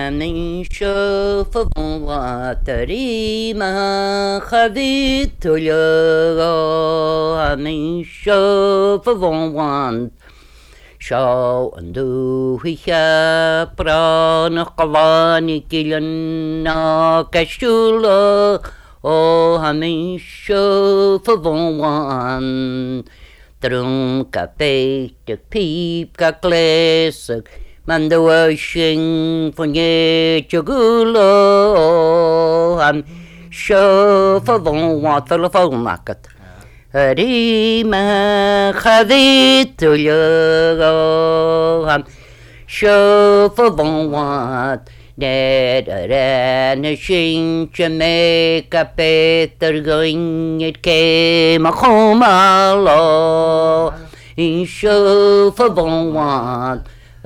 من شوف واتري ما خذيت يا من شوف وان شو اندو هي بران قواني كلنا كشولا او همين شوف وان Drunk a feit a peep ga glesig man the washing for ye chugulo am show for one telephone market Hadi ma khadit to yo am show for one Dead and a shin Jamaica Peter going it came a home alone in show for one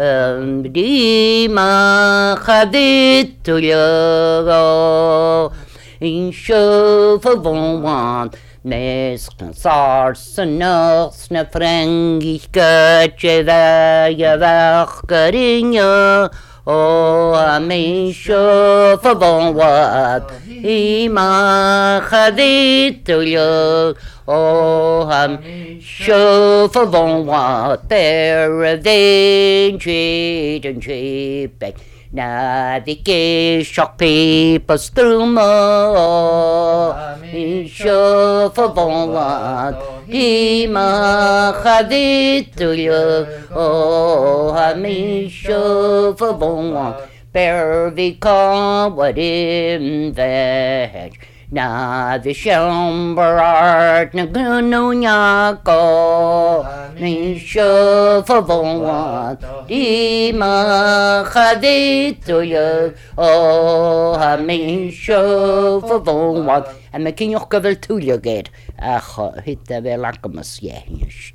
Dima Hadit to you in show for one Nes consars and nurse na frangis kacheva yavakarinha Oh, I'm sure for what Ima Hadit to you. Oh, I'm sure for what there they cheat and cheap. Navigate shock papers through more. I'm sure for what Ima Hadit to you. Oh, I'm sure for one. Bear the cobweb in the hedge. Na the chamber art na gunonyako. I'm sure for one. Ima Hadit to you. Oh, I'm sure for one. I'm making your cover to you get. Ach, hit the velakamas, yeah.